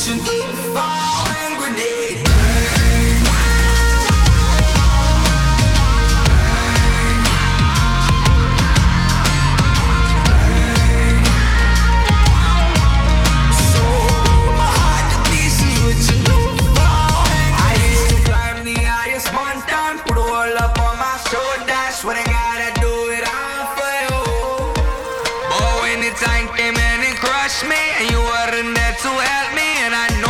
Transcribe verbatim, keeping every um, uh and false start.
your new falling grenade. So my heart to pieces with your new falling grenade. I used to climb the highest mountain, put a wall up on my shoulders. What I gotta do it all for you. But when the time came in and crushed me, and you weren't there to help me, and I know